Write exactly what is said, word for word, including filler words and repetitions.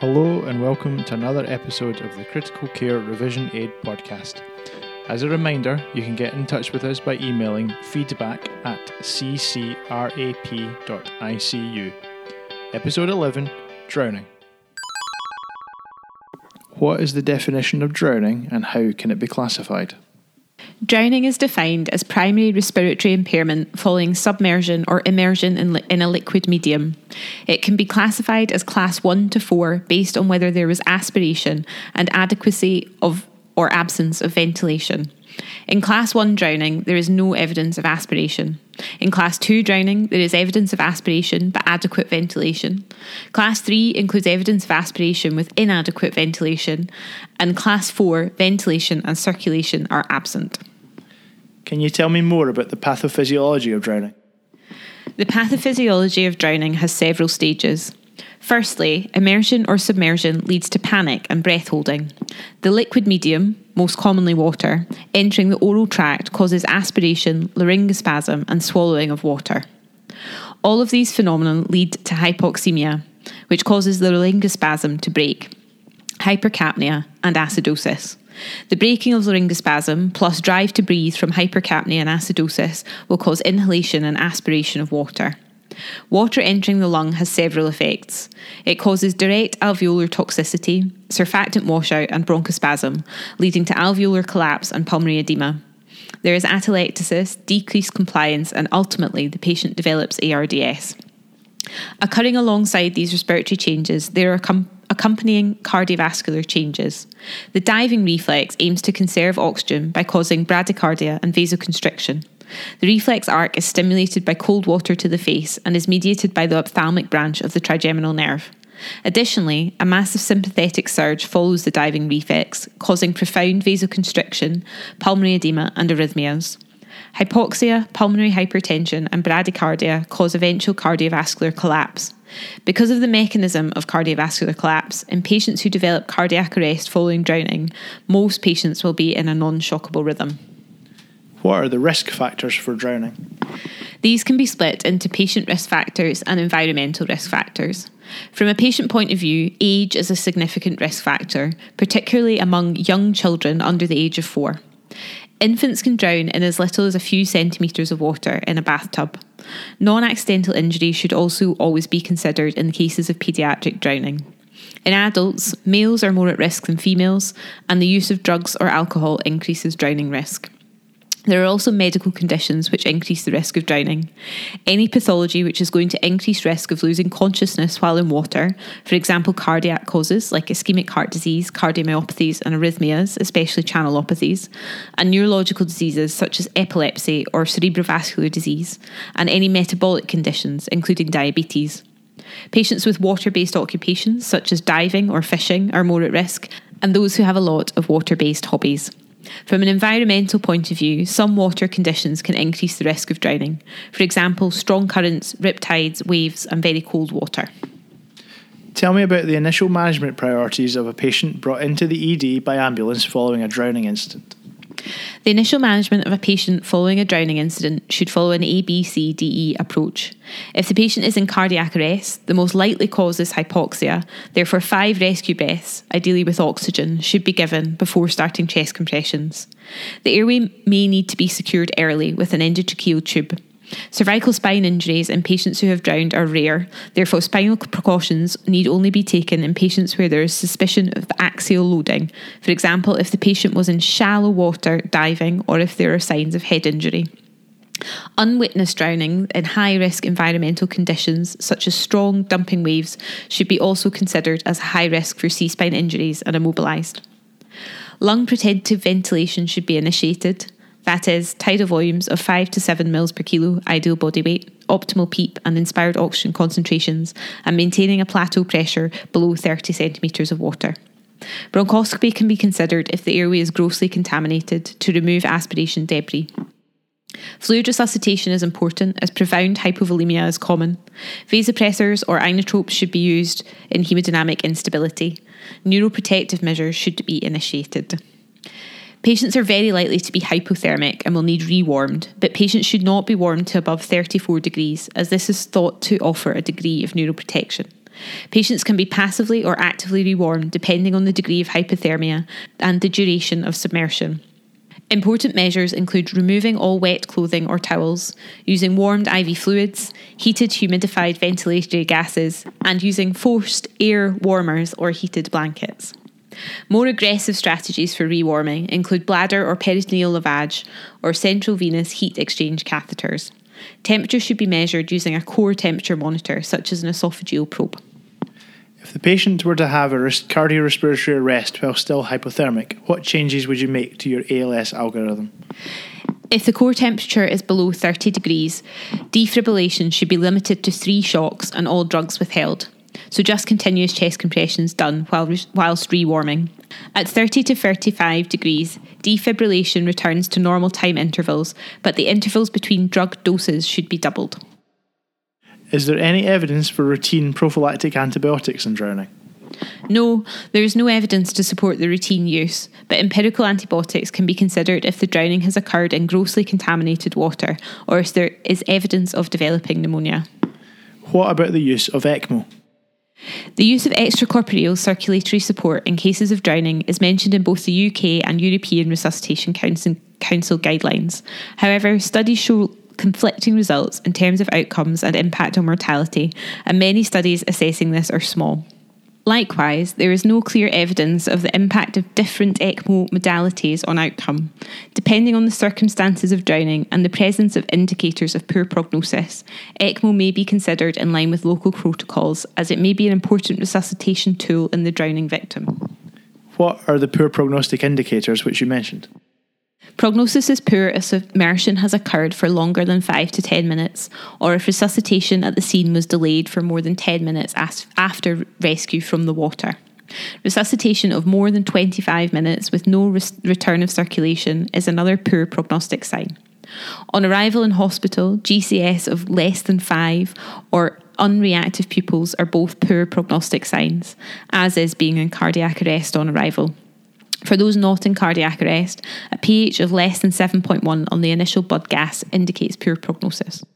Hello and welcome to another episode of the Critical Care Revision Aid podcast. As a reminder, you can get in touch with us by emailing feedback at c c r a p dot i c u. Episode eleven, Drowning. What is the definition of drowning and how can it be classified? Drowning is defined as primary respiratory impairment following submersion or immersion in, li- in a liquid medium. It can be classified as class one to four based on whether there was aspiration and adequacy of or absence of ventilation. In class one drowning, there is no evidence of aspiration. In class two drowning, there is evidence of aspiration but adequate ventilation. Class three includes evidence of aspiration with inadequate ventilation. And class four, ventilation and circulation are absent. Can you tell me more about the pathophysiology of drowning? The pathophysiology of drowning has several stages. Firstly, immersion or submersion leads to panic and breath holding. The liquid medium, most commonly water, entering the oral tract causes aspiration, laryngospasm and swallowing of water. All of these phenomena lead to hypoxemia, which causes the laryngospasm to break, hypercapnia and acidosis. The breaking of laryngospasm plus drive to breathe from hypercapnia and acidosis will cause inhalation and aspiration of water. Water entering the lung has several effects. It causes direct alveolar toxicity, surfactant washout and bronchospasm, leading to alveolar collapse and pulmonary edema. There is atelectasis, decreased compliance, and ultimately the patient develops A R D S. Occurring alongside these respiratory changes, there are com- accompanying cardiovascular changes. The diving reflex aims to conserve oxygen by causing bradycardia and vasoconstriction. The reflex arc is stimulated by cold water to the face and is mediated by the ophthalmic branch of the trigeminal nerve. Additionally, a massive sympathetic surge follows the diving reflex, causing profound vasoconstriction, pulmonary edema and arrhythmias. Hypoxia, pulmonary hypertension and bradycardia cause eventual cardiovascular collapse. Because of the mechanism of cardiovascular collapse, in patients who develop cardiac arrest following drowning, most patients will be in a non-shockable rhythm. What are the risk factors for drowning? These can be split into patient risk factors and environmental risk factors. From a patient point of view, age is a significant risk factor, particularly among young children under the age of four. Infants can drown in as little as a few centimetres of water in a bathtub. Non-accidental injury should also always be considered in the cases of paediatric drowning. In adults, males are more at risk than females, and the use of drugs or alcohol increases drowning risk. There are also medical conditions which increase the risk of drowning. Any pathology which is going to increase risk of losing consciousness while in water, for example cardiac causes like ischemic heart disease, cardiomyopathies and arrhythmias, especially channelopathies, and neurological diseases such as epilepsy or cerebrovascular disease, and any metabolic conditions including diabetes. Patients with water-based occupations such as diving or fishing are more at risk, and those who have a lot of water-based hobbies. From an environmental point of view, some water conditions can increase the risk of drowning. For example, strong currents, riptides, waves, and very cold water. Tell me about the initial management priorities of a patient brought into the E D by ambulance following a drowning incident. The initial management of a patient following a drowning incident should follow an A B C D E approach. If the patient is in cardiac arrest, the most likely cause is hypoxia, therefore five rescue breaths, ideally with oxygen, should be given before starting chest compressions. The airway may need to be secured early with an endotracheal tube. Cervical spine injuries in patients who have drowned are rare, therefore spinal precautions need only be taken in patients where there is suspicion of axial loading, for example if the patient was in shallow water diving or if there are signs of head injury. Unwitnessed drowning in high-risk environmental conditions such as strong dumping waves should be also considered as high risk for C-spine injuries and immobilised. Lung protective ventilation should be initiated. That is, tidal volumes of five to seven mils per kilo, ideal body weight, optimal PEEP and inspired oxygen concentrations, and maintaining a plateau pressure below thirty centimetres of water. Bronchoscopy can be considered if the airway is grossly contaminated to remove aspiration debris. Fluid resuscitation is important as profound hypovolemia is common. Vasopressors or inotropes should be used in hemodynamic instability. Neuroprotective measures should be initiated. Patients are very likely to be hypothermic and will need rewarmed, but patients should not be warmed to above thirty-four degrees as this is thought to offer a degree of neuroprotection. Patients can be passively or actively rewarmed depending on the degree of hypothermia and the duration of submersion. Important measures include removing all wet clothing or towels, using warmed I V fluids, heated humidified ventilatory gases, and using forced air warmers or heated blankets. More aggressive strategies for rewarming include bladder or peritoneal lavage or central venous heat exchange catheters. Temperature should be measured using a core temperature monitor, such as an esophageal probe. If the patient were to have a cardiorespiratory arrest while still hypothermic, what changes would you make to your A L S algorithm? If the core temperature is below thirty degrees, defibrillation should be limited to three shocks and all drugs withheld. So just continuous chest compressions done while whilst rewarming. At thirty to thirty-five degrees, defibrillation returns to normal time intervals, but the intervals between drug doses should be doubled. Is there any evidence for routine prophylactic antibiotics in drowning? No, there is no evidence to support the routine use, but empirical antibiotics can be considered if the drowning has occurred in grossly contaminated water or if there is evidence of developing pneumonia. What about the use of ECMO? The use of extracorporeal circulatory support in cases of drowning is mentioned in both the U K and European Resuscitation Council, Council guidelines. However, studies show conflicting results in terms of outcomes and impact on mortality, and many studies assessing this are small. Likewise, there is no clear evidence of the impact of different ECMO modalities on outcome. Depending on the circumstances of drowning and the presence of indicators of poor prognosis, ECMO may be considered in line with local protocols, as it may be an important resuscitation tool in the drowning victim. What are the poor prognostic indicators which you mentioned? Prognosis is poor if submersion has occurred for longer than five to ten minutes, or if resuscitation at the scene was delayed for more than ten minutes after rescue from the water. Resuscitation of more than twenty-five minutes with no res- return of circulation is another poor prognostic sign. On arrival in hospital, G C S of less than five or unreactive pupils are both poor prognostic signs, as is being in cardiac arrest on arrival. For those not in cardiac arrest, a pH of less than seven point one on the initial blood gas indicates poor prognosis.